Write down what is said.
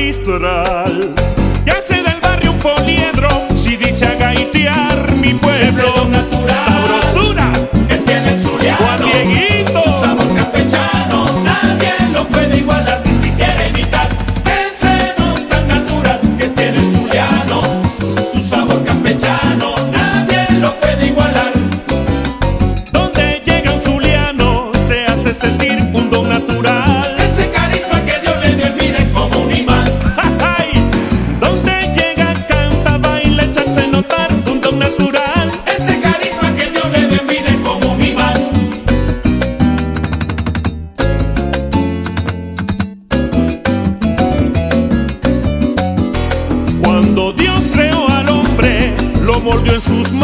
magistral. Ya hace del barrio un poliedro, si dice a gaitear mi pueblo. Ese don natural, sabrosura, que tiene el zuliano, Juan Dieguito. su sabor campechano, nadie lo puede igualar ni siquiera imitar. Ese don tan natural que tiene el zuliano, su sabor campechano, nadie lo puede igualar. Donde llega un zuliano se hace sentir un don natural. Ese carisma que Dios le dio en vida es como un imán. ¡Ay! Donde llega, canta, baila y se hace notar un don natural. Ese carisma que Dios le dio en vida es como un imán. Cuando Dios creó al hombre, lo moldeó en sus